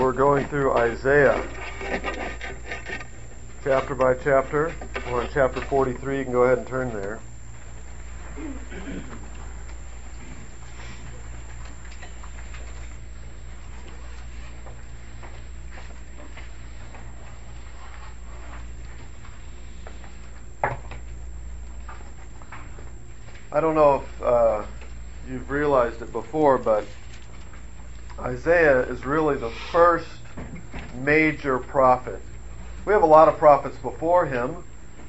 we're going through Isaiah, chapter by chapter. We're on chapter 43. You can go ahead and turn there. I don't know if you've realized it before, but Isaiah is really the first major prophet. We have a lot of prophets before him.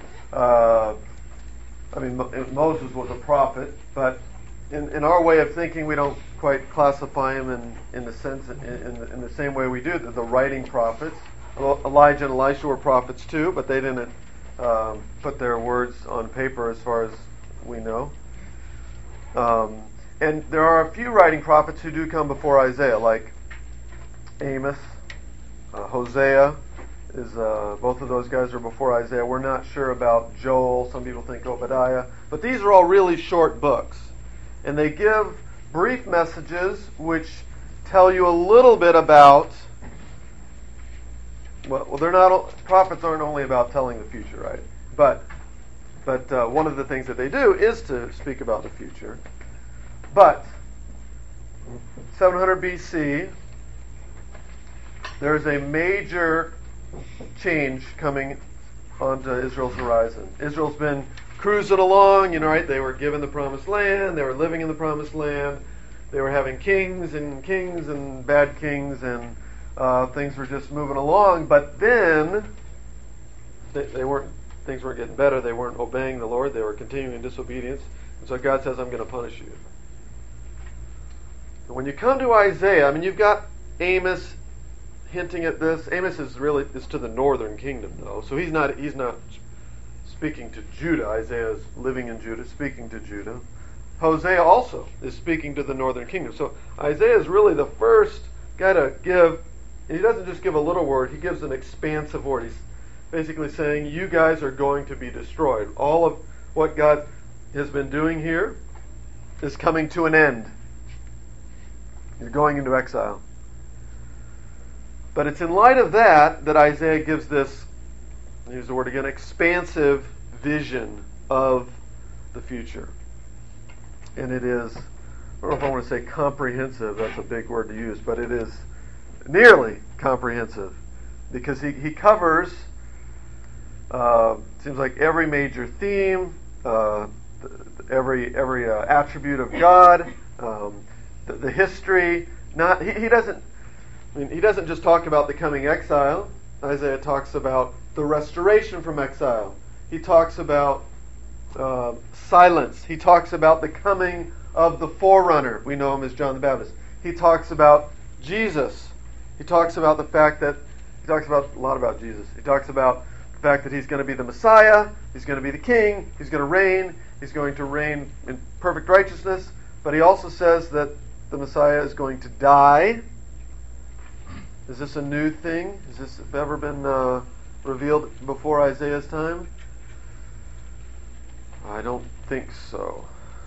Moses was a prophet, but in our way of thinking, we don't quite classify him in the sense in the same way we do the writing prophets. Elijah and Elisha were prophets too, but they didn't put their words on paper as far as we know. And there are a few writing prophets who do come before Isaiah, like Amos, Hosea. Both of those guys are before Isaiah. We're not sure about Joel. Some people think Obadiah. But these are all really short books. And they give brief messages which tell you a little bit about... Well, they're not... Prophets aren't only about telling the future, right? But one of the things that they do is to speak about the future. But 700 BC, there's a major change coming onto Israel's horizon. Israel's been cruising along, right? They were given the promised land. They were living in the promised land. They were having kings and bad kings, and things were just moving along. But then things weren't getting better. They weren't obeying the Lord. They were continuing in disobedience. And so God says, I'm going to punish you. And when you come to Isaiah, you've got Amos hinting at this. Amos is to the northern kingdom, though. So he's not speaking to Judah. Isaiah is living in Judah, speaking to Judah. Hosea also is speaking to the northern kingdom. So Isaiah is really the first guy to give, and he doesn't just give a little word, he gives an expansive word. He's basically saying, you guys are going to be destroyed. All of what God has been doing here is coming to an end. You're going into exile. But it's in light of that Isaiah gives this, I'll use the word again, expansive vision of the future. And it is, I don't know if I want to say comprehensive, that's a big word to use, but it is nearly comprehensive. Because he covers, seems like every major theme, every attribute of God, the history. He doesn't just talk about the coming exile. Isaiah talks about the restoration from exile. He talks about silence. He talks about the coming of the forerunner. We know him as John the Baptist. He talks about Jesus. He talks about a lot about Jesus. He talks about the fact that he's going to be the Messiah. He's going to be the king. He's going to reign. He's going to reign in perfect righteousness. But he also says that the Messiah is going to die. Is this a new thing? Has this ever been revealed before Isaiah's time? I don't think so.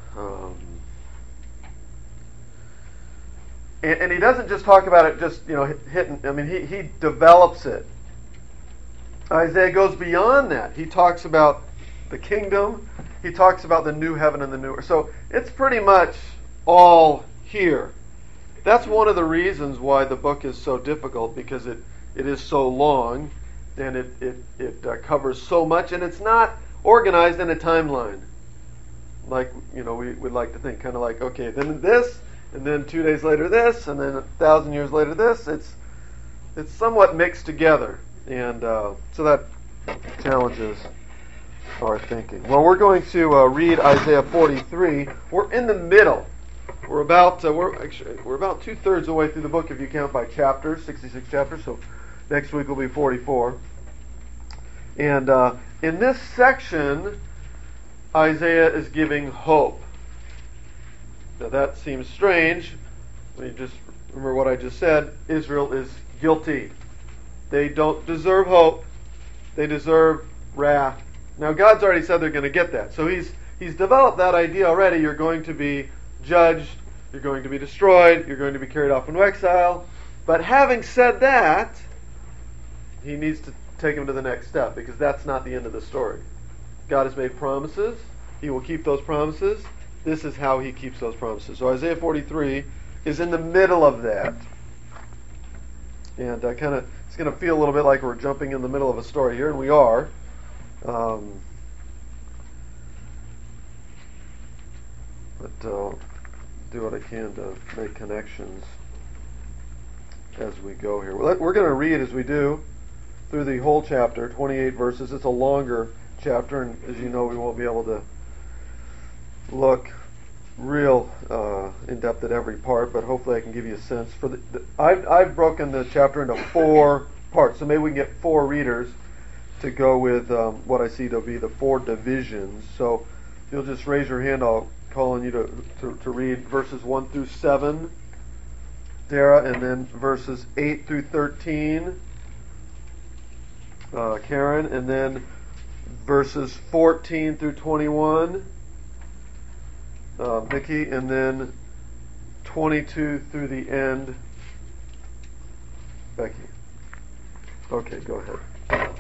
And he doesn't just talk about it just, hitting. He develops it. Isaiah goes beyond that. He talks about the kingdom. He talks about the new heaven and the new earth. So it's pretty much all here. That's one of the reasons why the book is so difficult, because it is so long and it covers so much, and it's not organized in a timeline like we would like to think, kind of like, okay, then this, and then 2 days later this, and then 1,000 years later this. It's somewhat mixed together, and so that challenges our thinking. Well, we're going to read Isaiah 43. We're in the middle. We're about 2/3 of the way through the book if you count by chapters, 66 chapters. So next week will be 44. And in this section, Isaiah is giving hope. Now that seems strange. When you just remember what I just said, Israel is guilty. They don't deserve hope. They deserve wrath. Now God's already said they're going to get that. So he's developed that idea already. You're going to be judged. You're going to be destroyed. You're going to be carried off into exile. But having said that, he needs to take him to the next step, because that's not the end of the story. God has made promises. He will keep those promises. This is how he keeps those promises. So Isaiah 43 is in the middle of that. And it's going to feel a little bit like we're jumping in the middle of a story here, and we are. But do what I can to make connections as we go here. We're going to read as we do through the whole chapter, 28 verses. It's a longer chapter, and as you know, we won't be able to look real in depth at every part, but hopefully I can give you a sense. I've broken the chapter into 4 parts, so maybe we can get 4 readers to go with what I see to be the 4 divisions. So if you'll just raise your hand, I'll call on you to read verses 1 through 7, Dara, and then verses 8 through 13, Karen, and then verses 14 through 21, Vicki, and then 22 through the end, Becky. Okay, go ahead.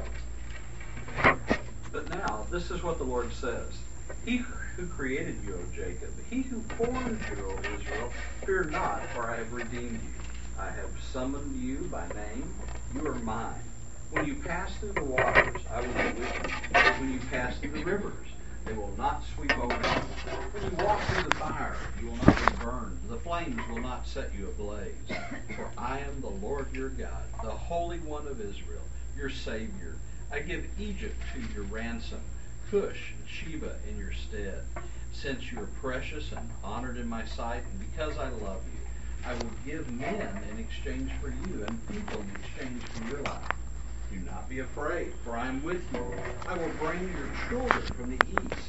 But now, this is what the Lord says. He who created you, O Jacob, he who formed you, O Israel, fear not, for I have redeemed you. I have summoned you by name. You are mine. When you pass through the waters, I will be with you. When you pass through the rivers, they will not sweep over you. When you walk through the fire, you will not be burned. The flames will not set you ablaze. For I am the Lord your God, the Holy One of Israel, your Savior. I give Egypt to your ransom, Cush and Sheba in your stead. Since you are precious and honored in my sight, and because I love you, I will give men in exchange for you, and people in exchange for your life. Do not be afraid, for I am with you. I will bring your children from the east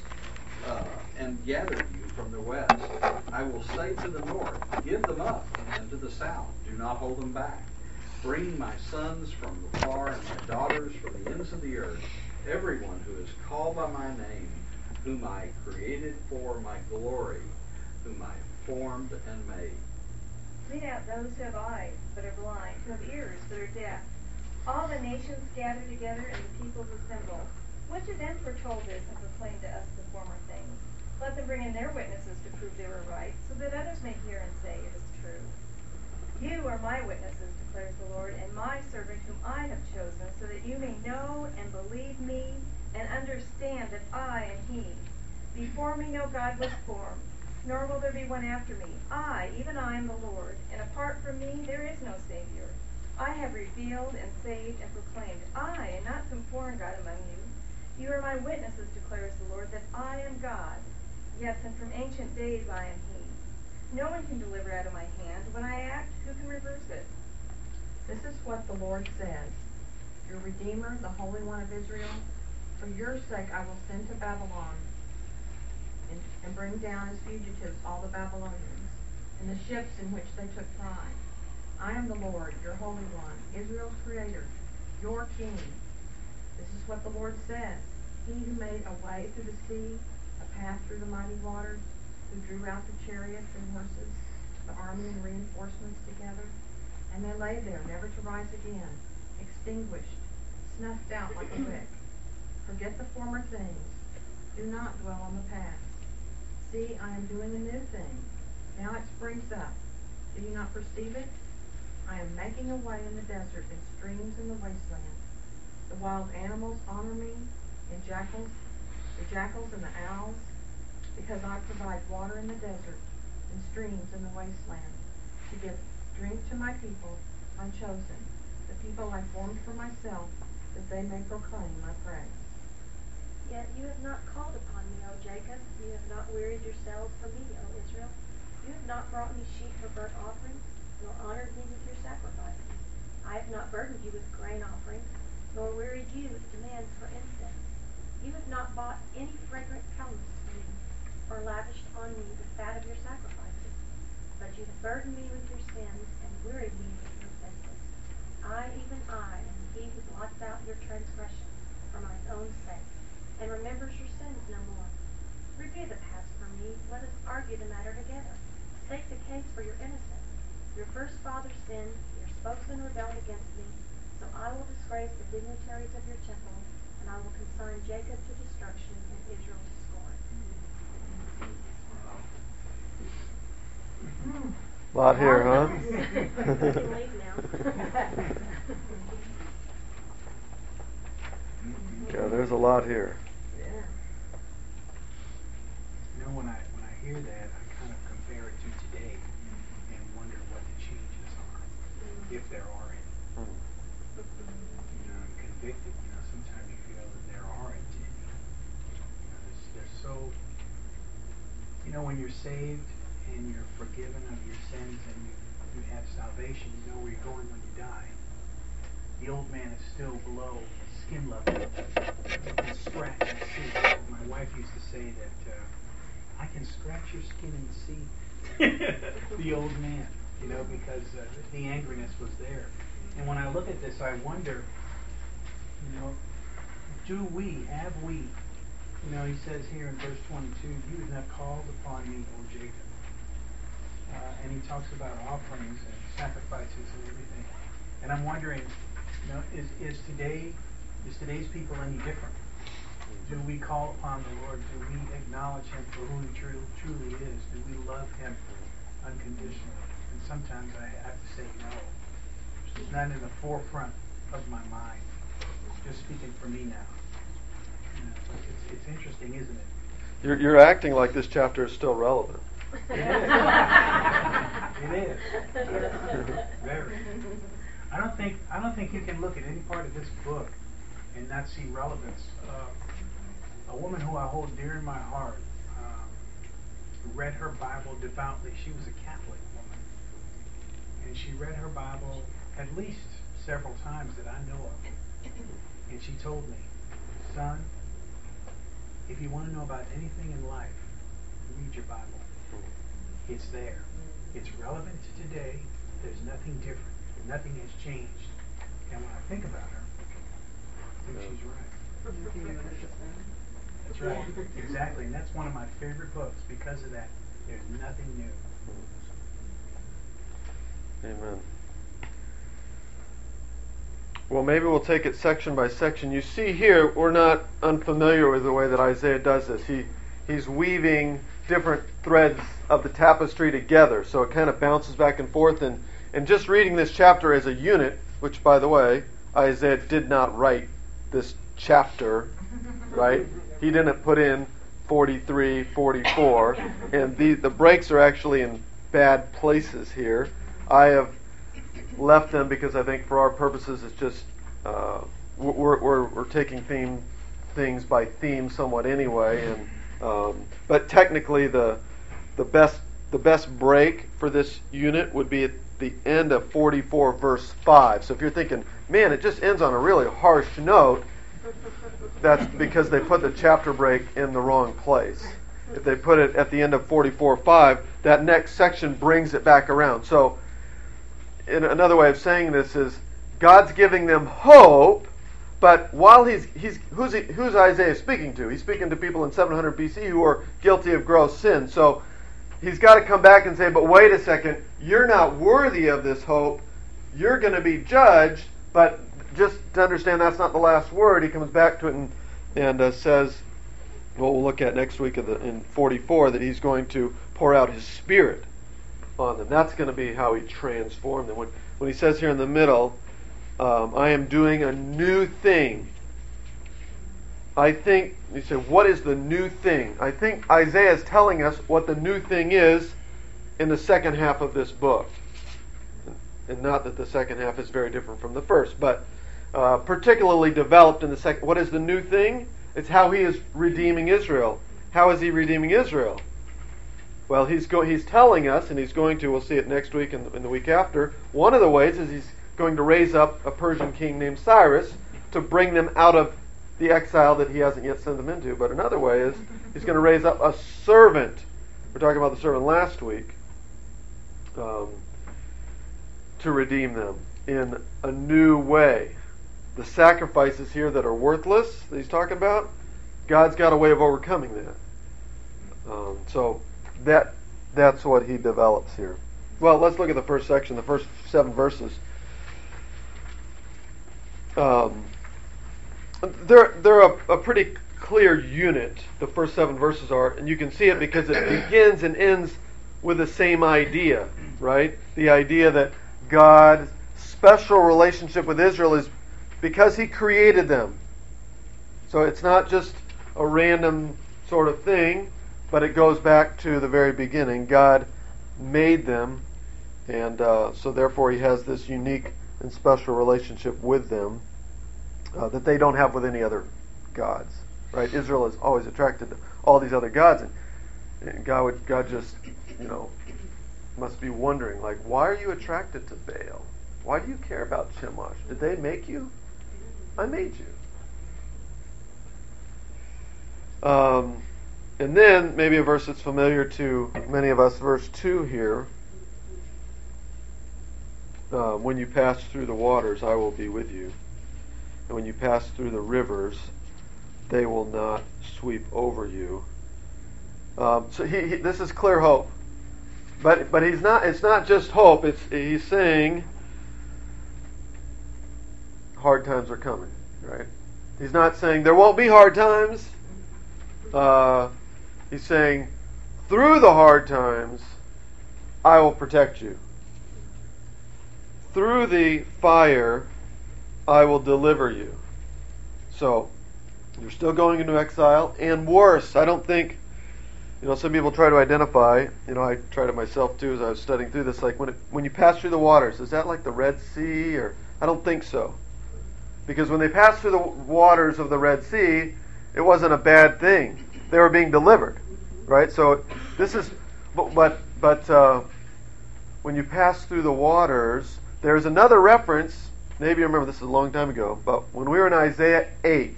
and gather you from the west. I will say to the north, give them up, and to the south, do not hold them back. Bring my sons from afar and my daughters from the ends of the earth, everyone who is called by my name, whom I created for my glory, whom I formed and made. Lead out those who have eyes but are blind, who have ears but are deaf. All the nations gather together and the peoples assemble. Which of them foretold this and proclaimed to us the former things? Let them bring in their witnesses to prove they were right, so that others may hear and say it is true. You are my witnesses, declares the Lord, and my servant whom I have chosen, so that you may know and believe me and understand that I am he. Before me no God was formed, nor will there be one after me. I, even I, am the Lord, and apart from me there is no Savior. I have revealed and saved and proclaimed, I, and not some foreign God among you. You are my witnesses, declares the Lord, that I am God. Yes, and from ancient days I am he. No one can deliver out of my hand. When I act, who can reverse it? This is what the Lord says. Your Redeemer, the Holy One of Israel, for your sake I will send to Babylon and bring down as fugitives all the Babylonians and the ships in which they took pride. I am the Lord, your Holy One, Israel's Creator, your King. This is what the Lord says. He who made a way through the sea, a path through the mighty waters, who drew out the chariots and horses, the army and reinforcements together, and they lay there, never to rise again, extinguished, snuffed out like a wick. Forget the former things. Do not dwell on the past. See, I am doing a new thing. Now it springs up. Do you not perceive it? I am making a way in the desert and streams in the wasteland. The wild animals honor me, and the jackals and the owls, because I provide water in the desert and streams in the wasteland, to give drink to my people, my chosen, the people I formed for myself, that they may proclaim my praise. Yet you have not called upon me, O Jacob. You have not wearied yourselves for me, O Israel. You have not brought me sheep for burnt offerings, nor honored me with your sacrifices. I have not burdened you with grain offerings, nor wearied you with demands for incense. You have not bought any fragrant elements for me, or lavished on me the fat of your sacrifices. But you have burdened me with your sins, and wearied me with your offenses. I, even I, am he who blots out your transgressions for my own sake, and remembers your sins no more. Review the past for me. Let us argue the matter together. State the case for your innocence. Your first father sinned, your spoken and rebelled against me. So I will disgrace the dignitaries of your temple, and I will consign Jacob to destruction and Israel to scorn. A lot here, huh? You can leave now. Yeah, there's a lot here. You know, when I hear that, I kind of compare it to today and wonder what the changes are, if there are any. You know, I'm convicted. You know, sometimes you feel that there aren't any. You know, they're so. You know, when you're saved and you're forgiven of your sins and you have salvation, you know where you're going when you die. The old man is still below skin level. You can scratch and see. My wife used to say that I can scratch your skin and see the old man, you know, because the angriness was there. And when I look at this, I wonder, you know, have we, you know, he says here in verse 22, you have not called upon me, O Jacob. And he talks about offerings and sacrifices and everything. And I'm wondering, you know, is today's people any different? Do we call upon the Lord? Do we acknowledge Him for who He truly is? Do we love Him unconditionally? And sometimes I have to say no. It's not in the forefront of my mind. Just speaking for me now. You know, so it's interesting, isn't it? You're acting like this chapter is still relevant. It is. It is. Very. I don't think you can look at any part of this book and not see relevance. A woman who I hold dear in my heart read her Bible devoutly. She was a Catholic woman, and she read her Bible at least several times that I know of. And she told me, son, if you want to know about anything in life, read your Bible. It's there. It's relevant to today. There's nothing different. Nothing has changed. And when I think about her, I think she's right. That's right. Exactly. And that's one of my favorite books because of that. There's nothing new. Amen. Well, maybe we'll take it section by section. You see here, we're not unfamiliar with the way that Isaiah does this. He's weaving different threads of the tapestry together, so it kind of bounces back and forth. And just reading this chapter as a unit, which, by the way, Isaiah did not write this chapter, right? He didn't put in 43, 44, and the breaks are actually in bad places here. I have left them because I think for our purposes it's just we're taking things by theme somewhat anyway, and but technically the best break for this unit would be at the end of 44 verse 5. So if you're thinking, man, it just ends on a really harsh note, that's because they put the chapter break in the wrong place. If they put it at the end of 44:5, that next section brings it back around. So in another way of saying this is God's giving them hope, but while who's Isaiah speaking to? He's speaking to people in 700 BC who are guilty of gross sin. So he's got to come back and say, but wait a second, you're not worthy of this hope. You're going to be judged, but just to understand that's not the last word. He comes back to it and says, what we'll look at next week in 44, that he's going to pour out his Spirit on them. That's going to be how he transformed them. When he says here in the middle, I am doing a new thing. I think, you say, what is the new thing? I think Isaiah is telling us what the new thing is in the second half of this book. And not that the second half is very different from the first, but particularly developed in the second. What is the new thing? It's how he is redeeming Israel. How is he redeeming Israel? Well, he's telling us, and he's going to, we'll see it next week and the week after, one of the ways is he's going to raise up a Persian king named Cyrus to bring them out of the exile that he hasn't yet sent them into. But another way is he's going to raise up a servant. We're talking about the servant last week. To redeem them in a new way. The sacrifices here that are worthless that he's talking about, God's got a way of overcoming that. So that's what he develops here. Well, let's look at the first section, the first 7 verses. they're a pretty clear unit. The first 7 verses are, and you can see it because it begins and ends with the same idea, right? The idea that God's special relationship with Israel is because He created them. So it's not just a random sort of thing, but it goes back to the very beginning. God made them, and so therefore He has this unique and special relationship with them that they don't have with any other gods. Right? Israel is always attracted to all these other gods, and God just, must be wondering, like, why are you attracted to Baal? Why do you care about Chemosh? Did they make you? I made you. And then maybe a verse that's familiar to many of us, verse 2 here. When you pass through the waters, I will be with you. And when you pass through the rivers, they will not sweep over you. So this is clear hope. But he's not. It's not just hope. He's saying hard times are coming. Right? He's not saying there won't be hard times. He's saying through the hard times, I will protect you. Through the fire, I will deliver you. So, you're still going into exile, and worse. I don't think, some people try to identify, I tried it myself too as I was studying through this, like when you pass through the waters, is that like the Red Sea? Or I don't think so. Because when they passed through the waters of the Red Sea, it wasn't a bad thing. They were being delivered, right? So this is, but when you pass through the waters, there's another reference. Maybe you remember this is a long time ago, but when we were in Isaiah 8,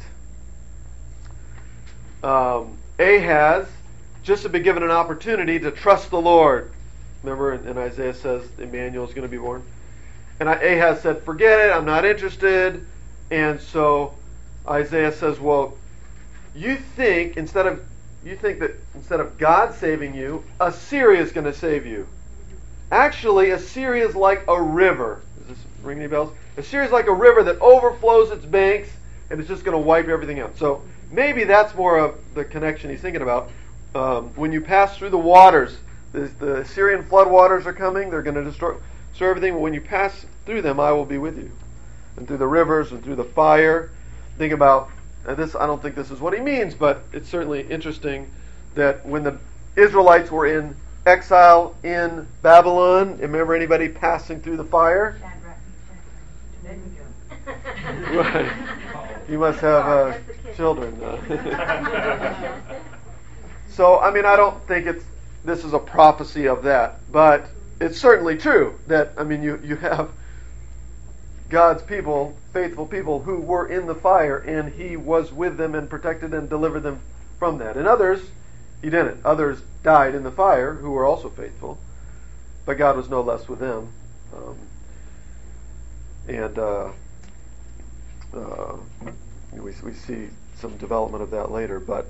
Ahaz just had been given an opportunity to trust the Lord. Remember, and Isaiah says Emmanuel is going to be born. And Ahaz said, forget it, I'm not interested. And so Isaiah says, well, you think that instead of God saving you, Assyria is going to save you. Actually, Assyria is like a river. Does this ring any bells? Assyria is like a river that overflows its banks, and it's just going to wipe everything out. So maybe that's more of the connection he's thinking about. When you pass through the waters, the Assyrian flood waters are coming. They're going to destroy everything. But when you pass through them, I will be with you. And through the rivers and through the fire. Think about this. I don't think this is what he means, but it's certainly interesting that when the Israelites were in exile in Babylon, remember anybody passing through the fire? Right. You must have children. So, I don't think this is a prophecy of that, but it's certainly true that, you have God's people, faithful people, who were in the fire, and He was with them and protected and delivered them from that. And others, He didn't. Others died in the fire, who were also faithful, but God was no less with them. We see some development of that later, but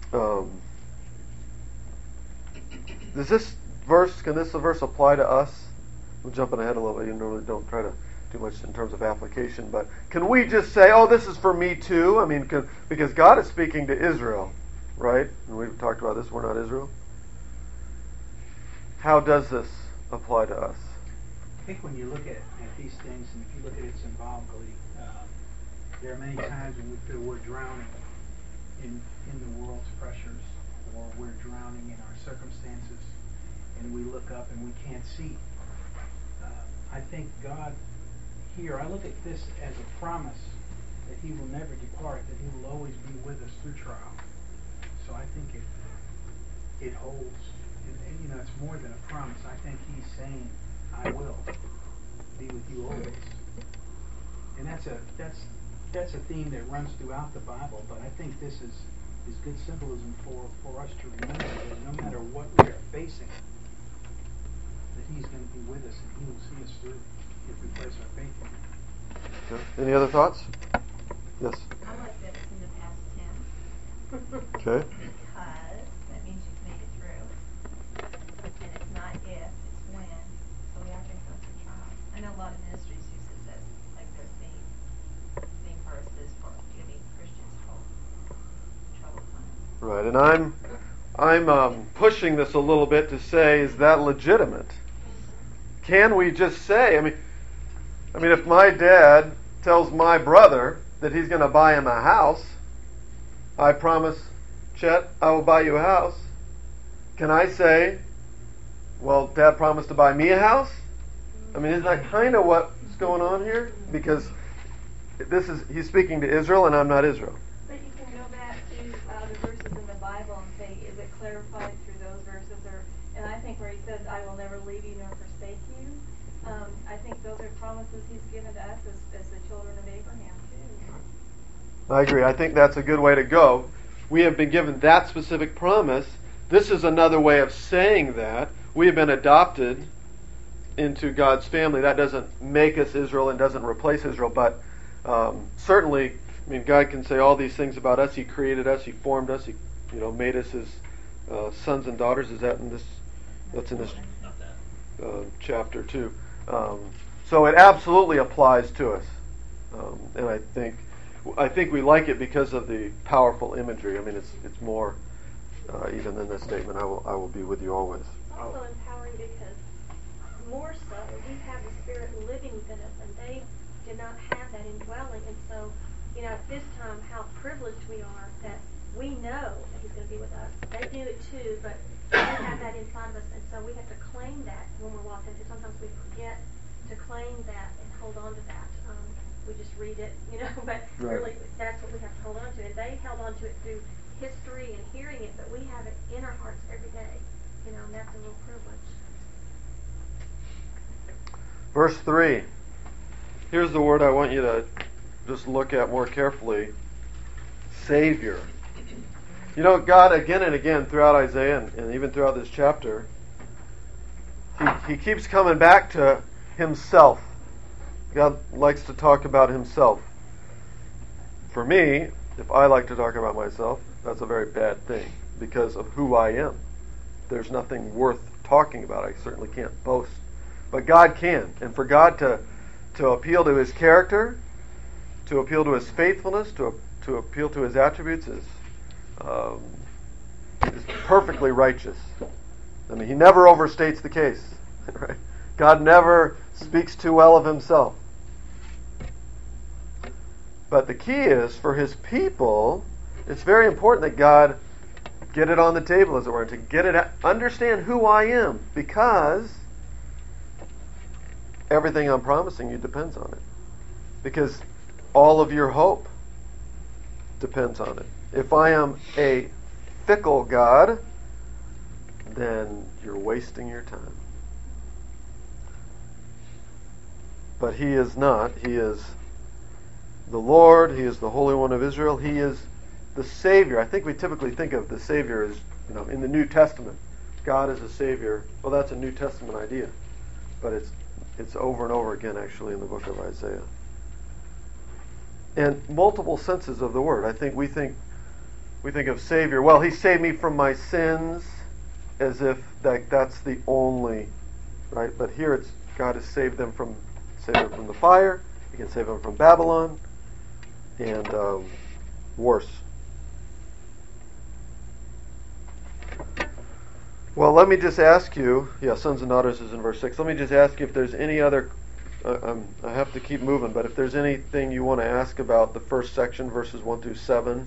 can this verse apply to us? I'm jumping ahead a little bit. You normally don't try to do much in terms of application, but can we just say, oh, this is for me too? Because God is speaking to Israel, right? And we've talked about this, we're not Israel. How does this apply to us? I think when you look at these things, and if you look at it symbolically, there are many times when we feel we're drowning in the world's pressures, or we're drowning in our circumstances, and we look up and we can't see. I think God here, I look at this as a promise that He will never depart, that He will always be with us through trial. So I think it holds, and it's more than a promise. I think He's saying, I will be with you always. And that's a theme that runs throughout the Bible, but I think this is good symbolism for us to remember that no matter what we are facing, that He's going to be with us and He will see us through if we place our faith in Him. Okay. Any other thoughts? Yes. I like that it's in the past tense. Okay. Because that means you've made it through. And it's not if, it's when. So we are going to go through trials. I know a lot of ministries use this as like their theme. Right, and I'm pushing this a little bit to say, is that legitimate? Can we just say, I mean, if my dad tells my brother that he's going to buy him a house, I promise, Chet, I will buy you a house. Can I say, well, Dad promised to buy me a house? I mean, isn't that kind of what's going on here? Because he's speaking to Israel, and I'm not Israel. But you can go back to the verses in the Bible and say, is it clarified through those verses? And I think where he says, I will never leave you nor forsake you, I think those are promises he's given to us as the children of Abraham, too. I agree. I think that's a good way to go. We have been given that specific promise. This is another way of saying that. We have been adopted into God's family. That doesn't make us Israel and doesn't replace Israel, but certainly, I mean, God can say all these things about us. He created us. He formed us. He, made us His sons and daughters. Is that in this? That's in this chapter 2. So it absolutely applies to us, and I think we like it because of the powerful imagery. I mean, it's more even than this statement. I will be with you always. Also empowering because more so we have the Spirit living within us, and they did not have that indwelling. And so, at this time, how privileged we are that we know that He's going to be with us. They knew it too, but we have that inside of us, and so we have to claim that when we're walking. Sometimes we forget to claim that and hold on to that. We just read it, but really that's what we have to hold on to. And they held on to it through history and hearing it, but we have it in our hearts every day, and that's a real privilege. Verse 3. Here's the word I want you to just look at more carefully. Savior. God again and again throughout Isaiah and even throughout this chapter, he keeps coming back to Himself. God likes to talk about Himself. For me, if I like to talk about myself, that's a very bad thing because of who I am. There's nothing worth talking about. I certainly can't boast. But God can. And for God to appeal to His character, to appeal to His faithfulness, to appeal to His attributes is perfectly righteous. I mean, He never overstates the case. Right? God never speaks too well of Himself. But the key is, for His people, it's very important that God get it on the table, as it were, to get it, understand who I am, because everything I'm promising you depends on it. Because all of your hope depends on it. If I am a fickle God, then you're wasting your time. But He is not. He is the Lord. He is the Holy One of Israel. He is the Savior. I think we typically think of the Savior as, in the New Testament. God is a Savior. Well, that's a New Testament idea. But it's over and over again, actually, in the book of Isaiah. And multiple senses of the word. I think we think of Savior. Well, He saved me from my sins, as if that's the only, right? But here it's God has saved them from the fire. He can save them from Babylon, and worse. Well, let me just ask you. Yeah, sons and daughters is in verse 6. Let me just ask you if there's any other. I have to keep moving, but if there's anything you want to ask about the first section, verses 1 through 7.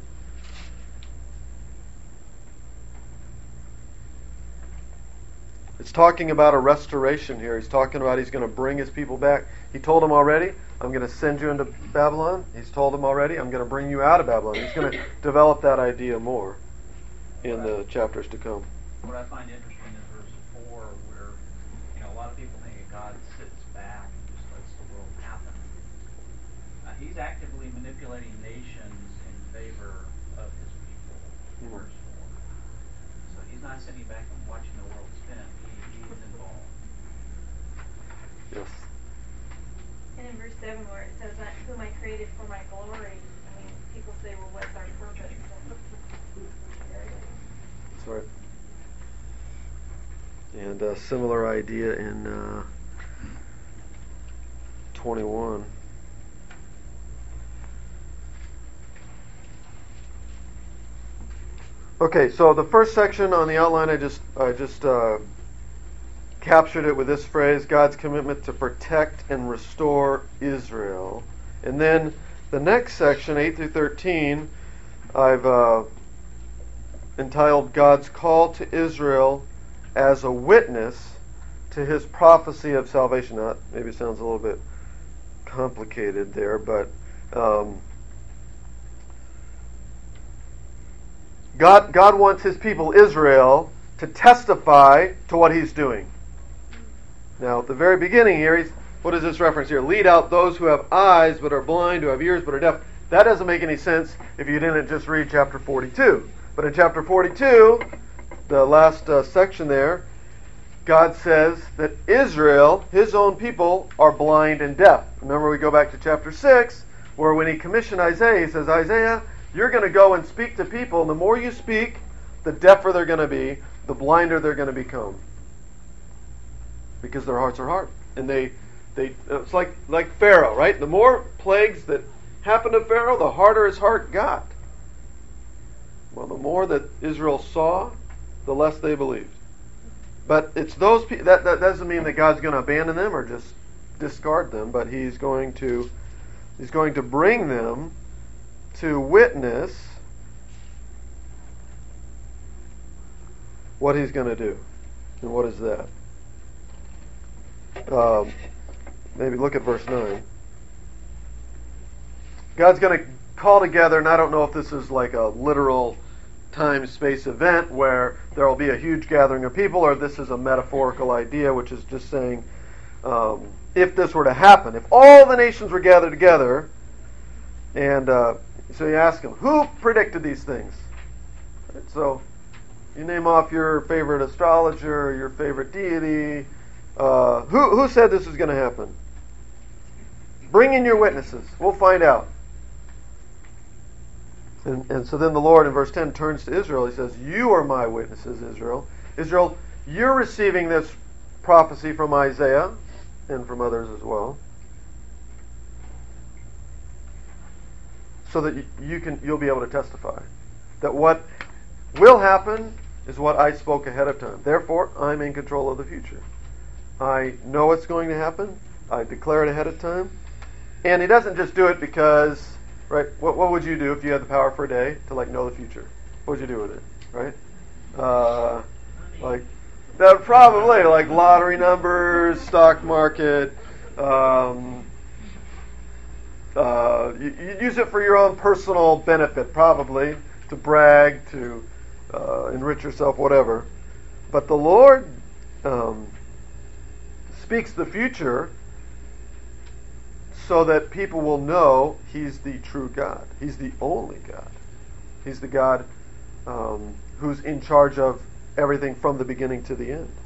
It's talking about a restoration here. He's talking about He's going to bring His people back. He told them already, I'm going to send you into Babylon. He's told them already, I'm going to bring you out of Babylon. He's going to develop that idea more in the chapters to come. What I find interesting is verse 4, where a lot of people think that God sits back and just lets the world happen. He's actively manipulating nations in favor of His people. Verse 4. So He's not sitting back and watching the world spin. He's involved. Yes. And in verse 7 where it says, whom I created for my glory, people say, well, what's our purpose? That's right. And a similar idea in 21. Okay, so the first section on the outline, I just captured it with this phrase: God's commitment to protect and restore Israel. And then the next section, 8 through 13, I've entitled God's call to Israel as a witness to his prophecy of salvation. That maybe sounds a little bit complicated there, but God wants his people, Israel, to testify to what he's doing. Now, at the very beginning here, what is this reference here? Lead out those who have eyes but are blind, who have ears but are deaf. That doesn't make any sense if you didn't just read chapter 42. But in chapter 42, the last section there, God says that Israel, his own people, are blind and deaf. Remember, we go back to chapter 6, where when he commissioned Isaiah, he says, Isaiah, you're going to go and speak to people, and the more you speak, the deafer they're going to be, the blinder they're going to become. Because their hearts are hard. And it's like Pharaoh, right? The more plagues that happened to Pharaoh, the harder his heart got. Well, the more that Israel saw, the less they believed. But it's those people. That doesn't mean that God's going to abandon them or just discard them. But He's going to bring them to witness what He's going to do. And what is that? Maybe look at verse 9. God's going to call together, and I don't know if this is like a literal time-space event where there will be a huge gathering of people, or this is a metaphorical idea, which is just saying, if this were to happen, if all the nations were gathered together, and so you ask them, who predicted these things? Right, so you name off your favorite astrologer, your favorite deity. Who said this is going to happen? Bring in your witnesses. We'll find out. And so then the Lord in verse 10 turns to Israel. He says, you are my witnesses, Israel. Israel, you're receiving this prophecy from Isaiah and from others as well, so that you'll be able to testify that what will happen is what I spoke ahead of time. Therefore, I'm in control of the future. I know what's going to happen. I declare it ahead of time. And He doesn't just do it because, right, what would you do if you had the power for a day to know the future? What would you do with it, right? That probably like lottery numbers, stock market. You'd use it for your own personal benefit, probably, to brag, to enrich yourself, whatever. But the Lord speaks the future so that people will know He's the true God. He's the only God. He's the God who's in charge of everything from the beginning to the end.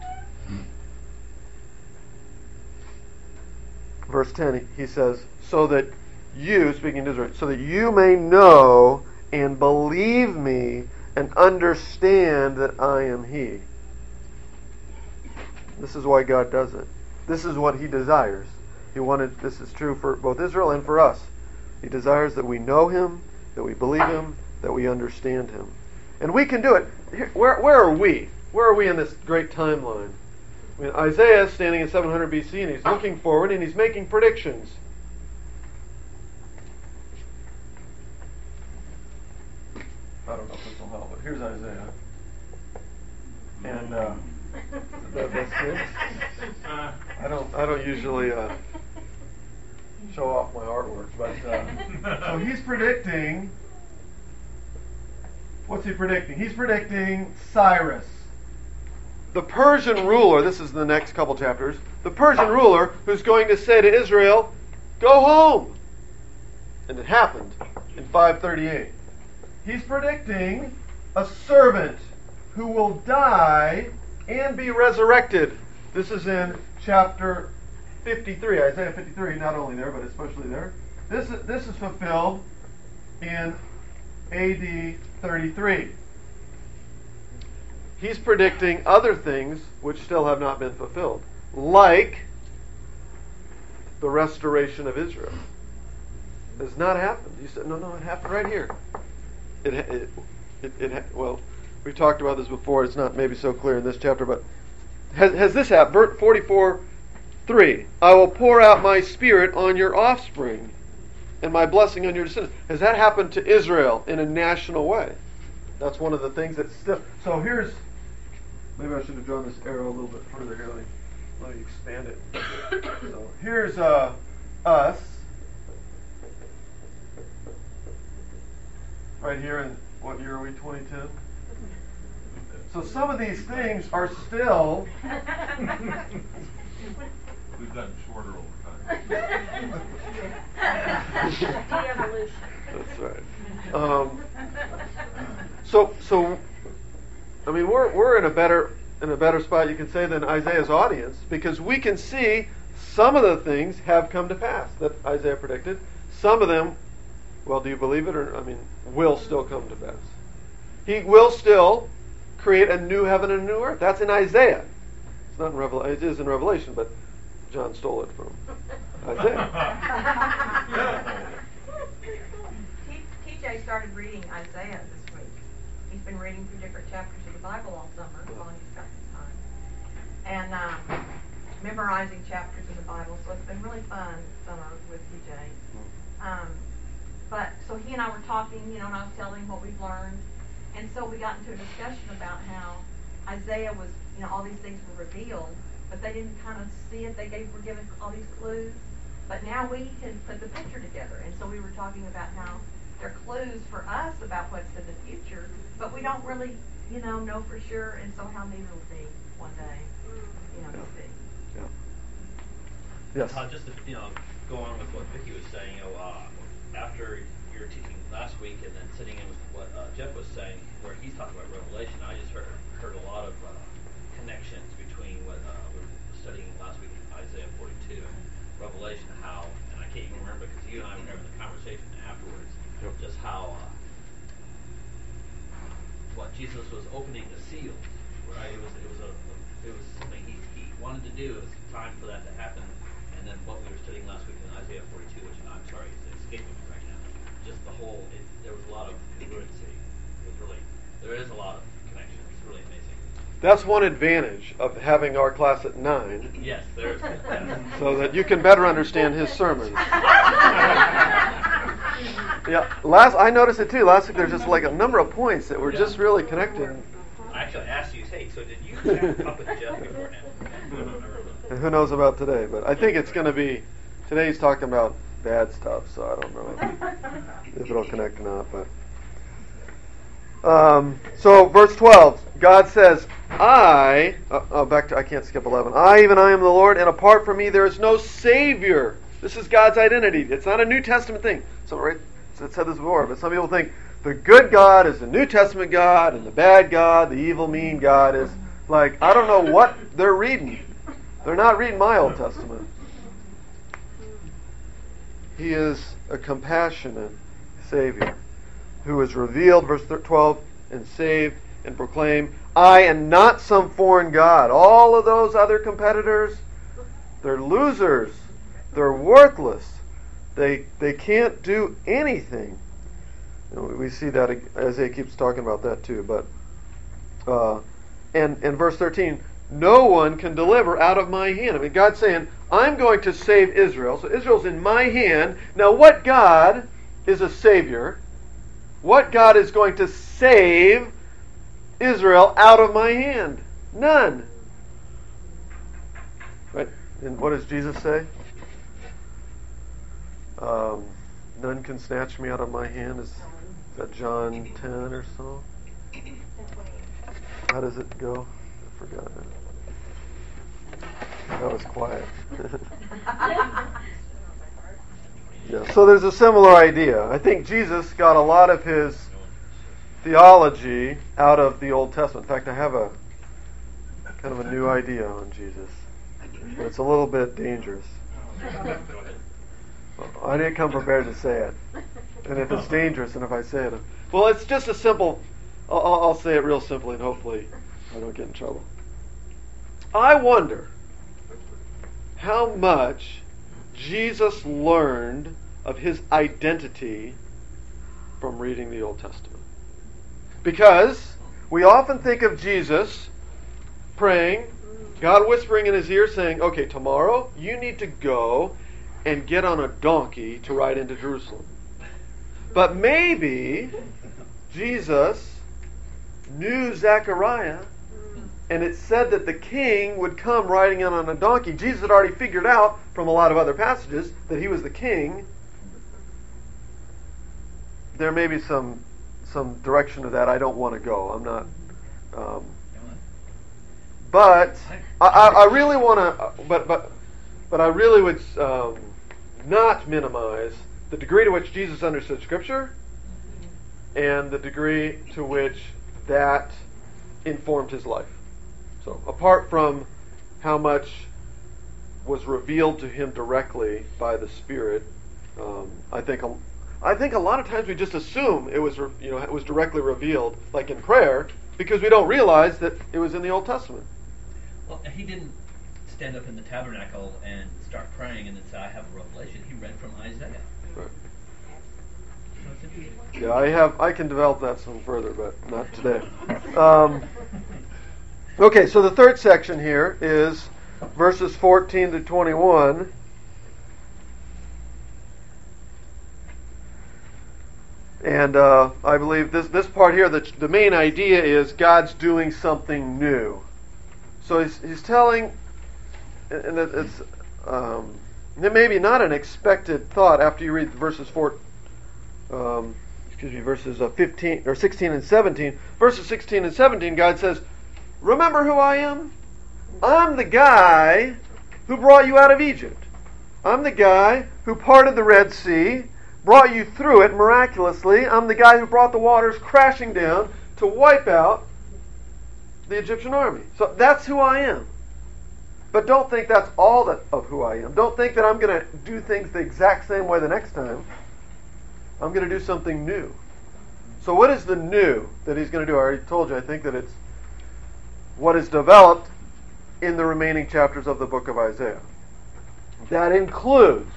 Verse 10, he says, so that you, speaking to Israel, so that you may know and believe me and understand that I am He. This is why God does it. This is what He desires. This is true for both Israel and for us. He desires that we know Him, that we believe Him, that we understand Him. And we can do it. Where are we? Where are we in this great timeline? I mean, Isaiah is standing in 700 BC and he's looking forward and he's making predictions. I don't know if this will help, but here's Isaiah. And that's it. I don't usually show off my artwork, but so he's predicting. What's he predicting? He's predicting Cyrus, the Persian ruler. This is the next couple chapters. The Persian ruler who's going to say to Israel, "Go home." And it happened in 538. He's predicting a servant who will die and be resurrected. This is in chapter 53, Isaiah 53, not only there, but especially there. This is fulfilled in AD 33. He's predicting other things which still have not been fulfilled, like the restoration of Israel. It has not happened. You said, no, it happened right here. Well, we talked about this before. It's not maybe so clear in this chapter, but has this happened? Verse 44:3. I will pour out my Spirit on your offspring, and my blessing on your descendants. Has that happened to Israel in a national way? That's one of the things that's still. So here's. Maybe I should have drawn this arrow a little bit further here. Let me expand it. So here's us. Right here in, what year are we, 2010? So some of these things are still... We've gotten shorter over time. De-evolution. That's right. So I mean, we're in a better spot, you can say, than Isaiah's audience, because we can see some of the things have come to pass that Isaiah predicted. Some of them, well, do you believe it, or will still come to pass? He will still create a new heaven and a new earth. That's in Isaiah. It's not in Revelation. It is in Revelation, but John stole it from Isaiah. TJ started reading Isaiah this week. He's been reading through different chapters of the Bible all summer while he's got some time. And memorizing chapters of the Bible, so it's been really fun summer with TJ. But so he and I were talking, and I was telling him what we've learned. And so we got into a discussion about how Isaiah was, all these things were revealed, but they didn't kind of see it. Were given all these clues. But now we can put the picture together. And so we were talking about how they're clues for us about what's in the future, but we don't really, know for sure. And so how neither will be one day, we'll see. Yeah. Yes. Just to, go on with what Vicki was saying, after your teaching last week and then sitting in with what Jeff was saying, where he's talking about Revelation, I just heard a lot of connections between what we were studying last week in Isaiah 42 and Revelation, how, and I can't even remember because you and I were having the conversation afterwards, just how what Jesus was opening the seals, right? It was something he wanted to do. It was time for that to happen. And then what we were studying last week in Isaiah 42, which I'm sorry, it's escaping me right now. Just the whole, there was a lot of congruency. There is a lot of connection. It's really amazing. That's one advantage of having our class at 9. Yes, there is. So that you can better understand his sermons. Yeah, I noticed it too. Last week there's just like a number of points that were just really connected. I actually asked you, hey, so did you chat up with Jeff beforehand? And who knows about today, but I think it's going to be, today he's talking about bad stuff, so I don't know if it'll connect or not. But so verse 12, God says, I can't skip 11. I am the Lord, and apart from me there is no Savior. This is God's identity. It's not a New Testament thing. It said this before, but some people think the good God is the New Testament God, and the bad God, the evil, mean God is like, I don't know what they're reading. They're not reading my Old Testament. He is a compassionate Savior who is revealed, verse 12, and saved and proclaimed, I am not some foreign God. All of those other competitors, they're losers. They're worthless. They can't do anything. We see that Isaiah keeps talking about that too. But and verse 13, no one can deliver out of my hand. God's saying, I'm going to save Israel. So Israel's in my hand. Now what God is a Savior? What God is going to save Israel out of my hand? None. Right? And what does Jesus say? None can snatch me out of my hand. Is that John 10 or so? How does it go? I forgot. That was quiet. Yeah. So there's a similar idea. I think Jesus got a lot of his theology out of the Old Testament. In fact, I have a kind of a new idea on Jesus. But it's a little bit dangerous. I didn't come prepared to say it. And if it's dangerous, and if I say it... Well, it's just a simple... I'll say it real simply, and hopefully I don't get in trouble. I wonder how much Jesus learned of his identity from reading the Old Testament. Because We often think of Jesus praying, God whispering in his ear saying, okay, tomorrow you need to go and get on a donkey to ride into Jerusalem. But maybe Jesus knew Zechariah, and it said that the king would come riding in on a donkey. Jesus had already figured out from a lot of other passages that he was the king. There may be some direction to that. I don't want to go. I'm not. But I really want to. But I really would not minimize the degree to which Jesus understood Scripture and the degree to which that informed his life. So apart from how much was revealed to him directly by the Spirit, I think a lot of times we just assume it was it was directly revealed, like in prayer, because we don't realize that it was in the Old Testament. Well, he didn't stand up in the tabernacle and start praying and then say, I have a revelation. He read from Isaiah. Right. Yeah, I can develop that some further, but not today. Okay, so the third section here is verses 14 to 21. And I believe this part here, the main idea is God's doing something new. So he's telling, and it's maybe not an expected thought after you read verses 15 or 16 and 17. Verses 16 and 17, God says, "Remember who I am? I'm the guy who brought you out of Egypt. I'm the guy who parted the Red Sea, brought you through it miraculously. I'm the guy who brought the waters crashing down to wipe out the Egyptian army. So that's who I am. But don't think that's all of who I am. Don't think that I'm going to do things the exact same way the next time. I'm going to do something new." So what is the new that he's going to do? I already told you, I think that it's what is developed in the remaining chapters of the book of Isaiah. That includes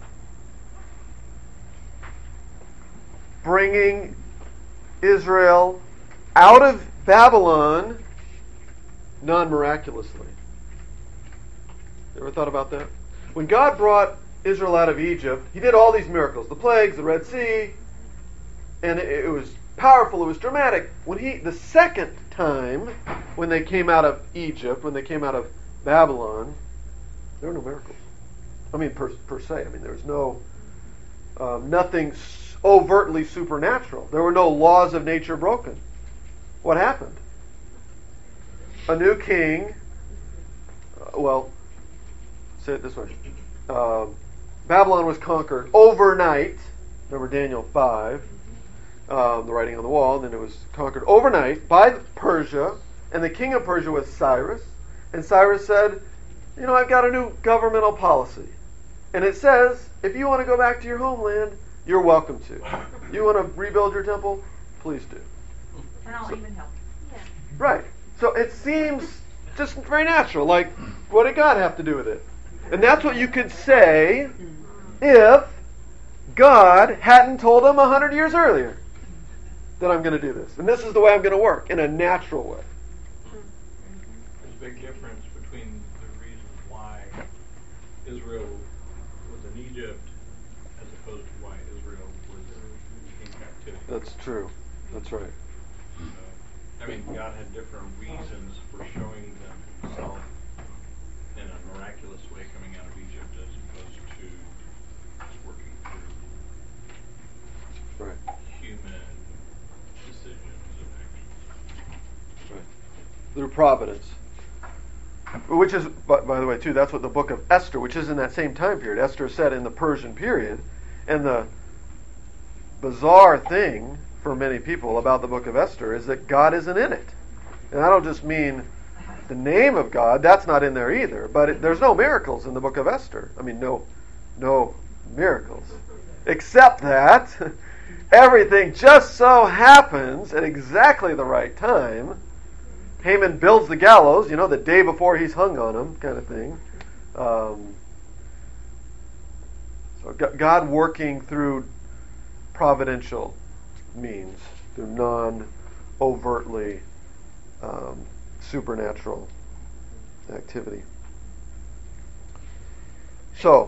bringing Israel out of Babylon non-miraculously. You ever thought about that? When God brought Israel out of Egypt, he did all these miracles, the plagues, the Red Sea, and it was powerful, it was dramatic. The second time when they came out of Egypt, when they came out of Babylon, there were no miracles. I mean, per se. I mean, there was nothing overtly supernatural. There were no laws of nature broken. What happened? A new king, say it this way. Babylon was conquered overnight. Remember Daniel 5, the writing on the wall. And then it was conquered overnight by Persia. And the king of Persia was Cyrus. And Cyrus said, I've got a new governmental policy. And it says, if you want to go back to your homeland, you're welcome to. You want to rebuild your temple? Please do. And I'll even help. Yeah. Right. So it seems just very natural. Like, what did God have to do with it? And that's what you could say if God hadn't told him 100 years earlier that I'm going to do this. And this is the way I'm going to work, in a natural way. There's a big difference between the reasons why Israel was in Egypt as opposed to why Israel was in captivity. That's true. That's right. God had different reasons for showing them himself in a miraculous way coming out of Egypt as opposed to just working through human decisions and actions. Right. Through providence. Which is, by the way, too, that's what the book of Esther, which is in that same time period. Esther is set in the Persian period. And the bizarre thing for many people about the book of Esther is that God isn't in it. And I don't just mean the name of God, that's not in there either, but there's no miracles in the book of Esther. I mean, no miracles. Except that everything just so happens at exactly the right time. Haman builds the gallows, the day before he's hung on him, kind of thing. So God working through providential means, through non-overtly supernatural activity. So,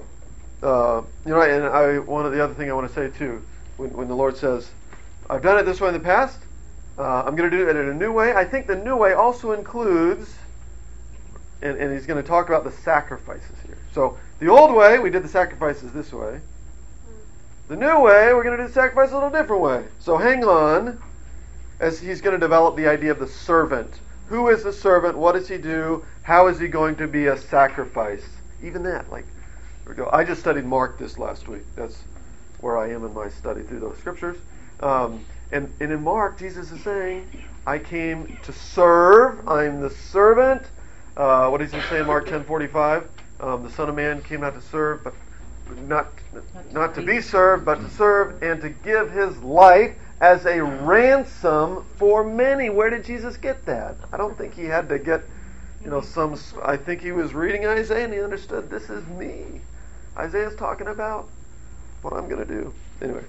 and one of the other thing I want to say too, when the Lord says, "I've done it this way in the past, I'm going to do it in a new way," I think the new way also includes, and he's going to talk about the sacrifices here. So, the old way, we did the sacrifices this way. The new way, we're going to do the sacrifice a little different way. So hang on, as he's going to develop the idea of the servant. Who is the servant? What does he do? How is he going to be a sacrifice? Even that, here we go. I just studied Mark this last week. That's where I am in my study through those scriptures. And in Mark, Jesus is saying, I came to serve. I'm the servant. What does he say in Mark 10:45? The Son of Man came not to serve, but not to be served, but to serve and to give his life as a ransom for many. Where did Jesus get that? I don't think he had to get, I think he was reading Isaiah and he understood, this is me. Isaiah's talking about what I'm going to do. Anyway.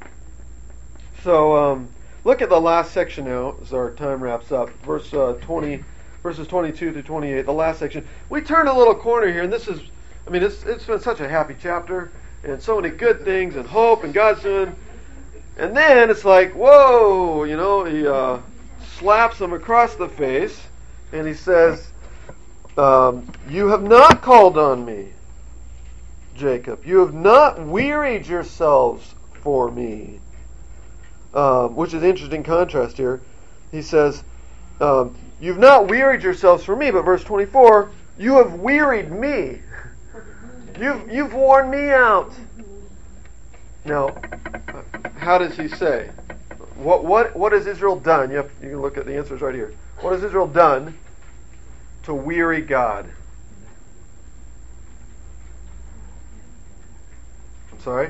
So, look at the last section now as our time wraps up. Verses 22 through 28, the last section. We turned a little corner here, and this is, it's been such a happy chapter, and so many good things, and hope, and God's doing. And then it's like, whoa, he slaps him across the face, and he says, you have not called on me, Jacob. You have not wearied yourselves for me. Which is an interesting contrast here. He says, you've not wearied yourselves for me, but verse 24, you have wearied me. You've worn me out. Now, how does he say? What has Israel done? You can look at the answers right here. What has Israel done to weary God? I'm sorry?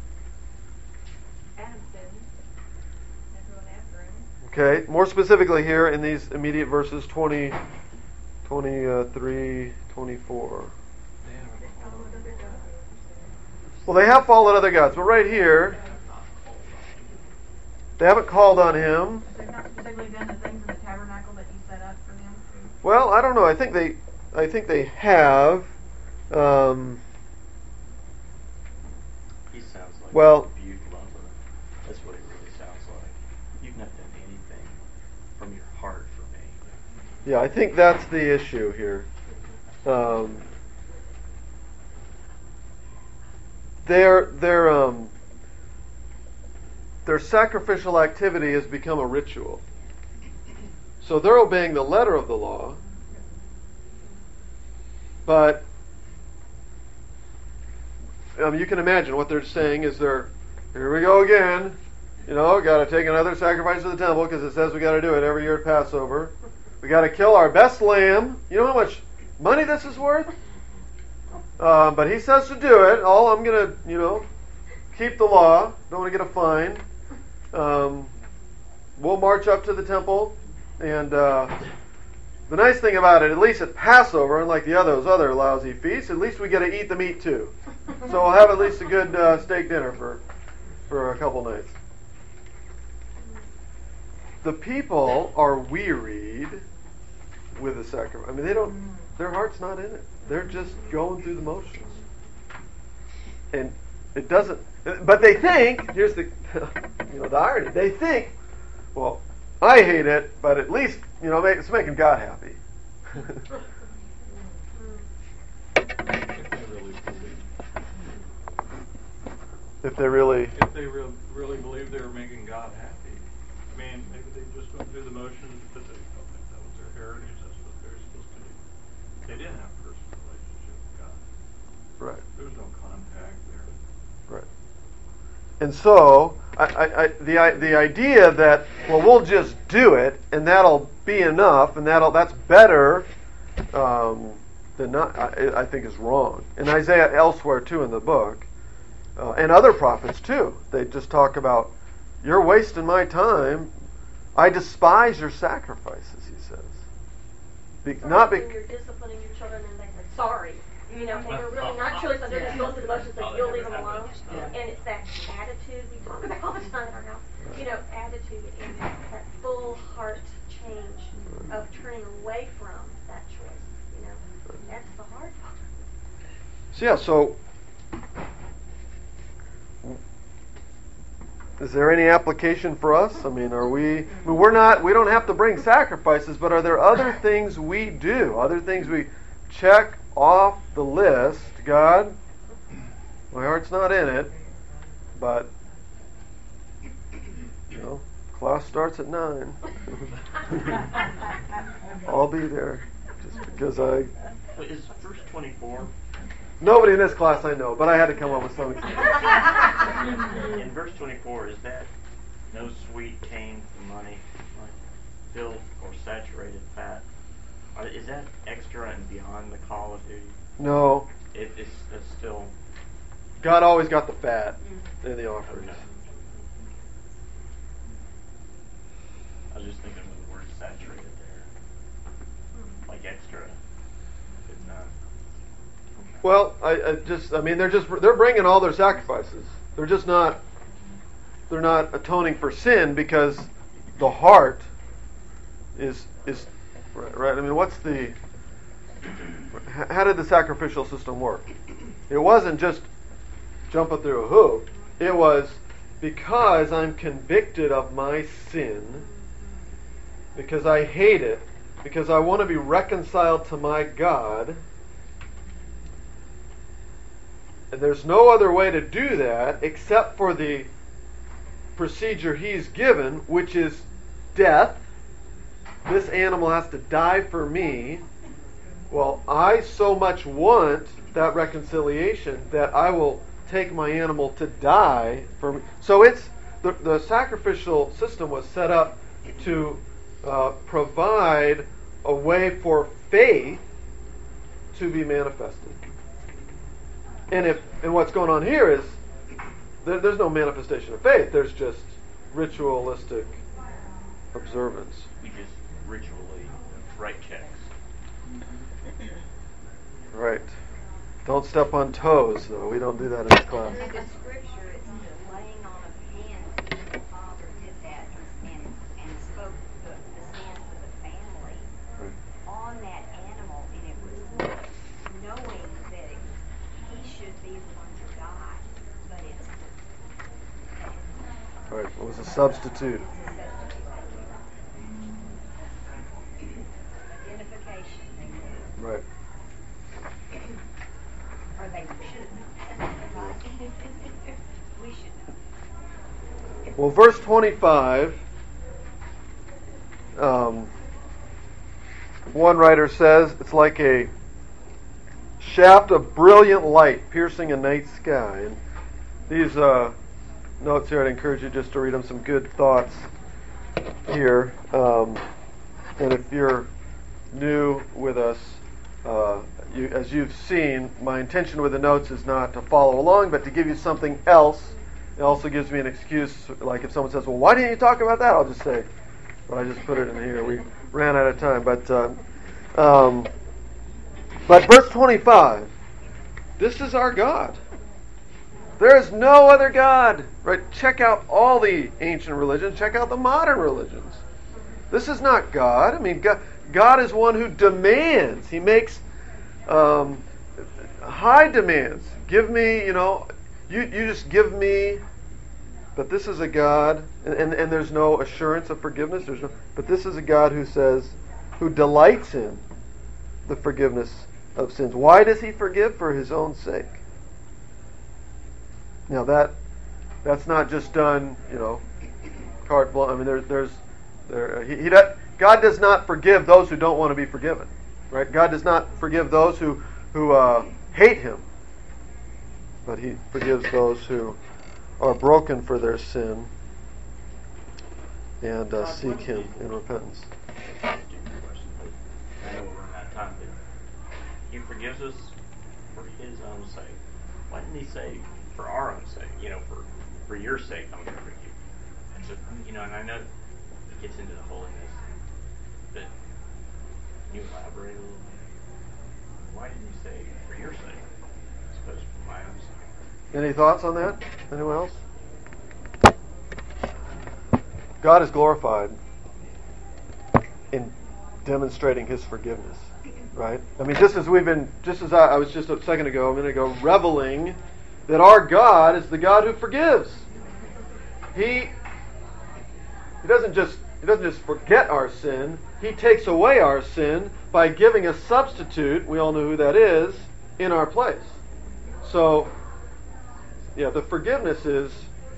Adam sinned. Everyone after him. Okay, more specifically here in these immediate verses 20, 23, 24. Well, they have followed other gods, but right here, they haven't called on him. They've not specifically done the things in the tabernacle that you set up for them. Well, I don't know. I think they have. He sounds like well, a rebuke lover. That's what it really sounds like. You've not done anything from your heart for me. Yeah, I think that's the issue here. Their sacrificial activity has become a ritual. So they're obeying the letter of the law, but you can imagine what they're saying is here we go again. Got to take another sacrifice to the temple because it says we got to do it every year at Passover. We got to kill our best lamb. You know how much money this is worth? But he says to do it. I'm going to, keep the law. Don't want to get a fine. We'll march up to the temple. And the nice thing about it, at least at Passover, unlike those other lousy feasts, at least we get to eat the meat too. So we'll have at least a good steak dinner for a couple nights. The people are wearied with the sacrifice. Their heart's not in it. They're just going through the motions. And it doesn't, but they think, here's the irony, they think, well, I hate it, but at least, it's making God happy. If they really believe they were making God happy. Maybe they just went through the motions because they felt like that was their heritage, that's what they're supposed to do. They didn't have a personal relationship with God. Right. There was no contact there. Right. And so, the idea that, we'll just do it, and that'll be enough, and that's better than not, I think is wrong. And Isaiah elsewhere, too, in the book, and other prophets, too, they just talk about, you're wasting my time. I despise your sacrifices, he says. You're disciplining your children and they're sorry. And they're really not truly, so they're just going through the motions, like you'll leave them alone. And it's that attitude we talk about all the time in our house. Attitude and that full heart change of turning away from that choice. You know, that's the hard part. So yeah, so is there any application for us? I mean, we don't have to bring sacrifices, but are there other things we do? Other things we check off the list? God, my heart's not in it, but class starts at 9. I'll be there just because I. Is verse 24? Nobody in this class I know, but I had to come up with something. In verse 24, is that no sweet came from money, like filth or saturated fat? Is that extra and beyond the call of duty? No. It's still. God always got the fat in the offerings. Okay. I was just thinking of the word saturated there, like extra. It's not. Well, they're bringing all their sacrifices. They're not atoning for sin because the heart is right. I mean, how did the sacrificial system work? It wasn't just jumping through a hoop. It was because I'm convicted of my sin, because I hate it, because I want to be reconciled to my God. And there's no other way to do that except for the procedure he's given, which is death. This animal has to die for me. Well, I so much want that reconciliation that I will take my animal to die for me. So the sacrificial system was set up to provide a way for faith to be manifested. And what's going on here is there's no manifestation of faith. There's just ritualistic observance. We just ritually write checks. Right. Don't step on toes, though. We don't do that in this class. In the scripture, it's the laying on of hands. The father did that and spoke the sins of the family on that animal, and it was knowing that he should be the one to die, but it's Right. It was a substitute. identification. Right. Or they should know. We should know. Well, verse 25, one writer says it's like a shaft of brilliant light piercing a night sky. And these notes here, I'd encourage you just to read them. Some good thoughts here. And if you're new with us, as you've seen, my intention with the notes is not to follow along, but to give you something else. It also gives me an excuse, like if someone says, well, why didn't you talk about that? I'll just say, well, I just put it in here. We ran out of time. But verse 25, this is our God. There is no other God. Right? Check out all the ancient religions. Check out the modern religions. This is not God. I mean, God is one who demands. He makes high demands. Give me, you just give me. But this is a God, and there's no assurance of forgiveness. But this is a God who delights in the forgiveness of sins. Why does He forgive? For His own sake. Now that's not just done, carte blanche. I mean, God does not forgive those who don't want to be forgiven, right? God does not forgive those who hate Him, but He forgives those who are broken for their sin and seek Him in repentance. I know we're running out of time, but He forgives us for His own sake. Why didn't He say for our own sake? For your sake, I'm going to forgive you. And I know it gets into the holiness, but can you elaborate a little bit? Why didn't He say for your sake, as opposed to for my own sake? Any thoughts on that? Anyone else? God is glorified in demonstrating His forgiveness, right? I mean, just as I was just a second ago, a minute ago, reveling that our God is the God who forgives. He doesn't just forget our sin. He takes away our sin by giving a substitute, we all know who that is, in our place. So, yeah, the forgiveness is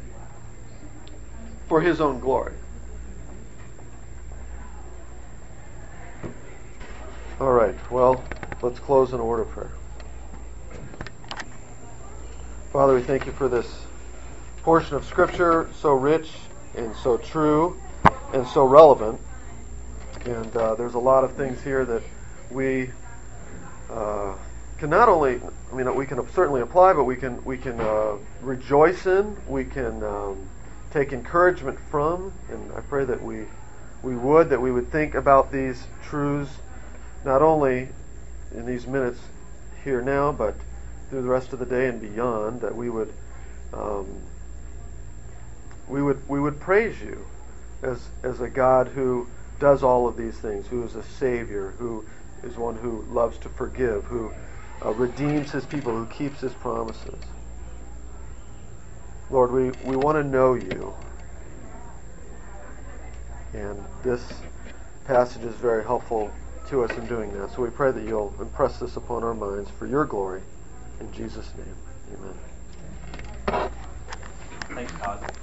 for His own glory. All right, well, let's close in a word of prayer. Father, we thank You for this portion of Scripture, so rich and so true and so relevant. And there's a lot of things here that we can not only, we can certainly apply, but we can rejoice in, we can take encouragement from, and I pray that we would think about these truths not only in these minutes here now, but through the rest of the day and beyond, that we would praise You as a God who does all of these things, who is a Savior, who is one who loves to forgive, who redeems His people, who keeps His promises. Lord, we want to know You, and this passage is very helpful to us in doing that. So we pray that You'll impress this upon our minds for Your glory. In Jesus' name, amen. Thanks, Todd.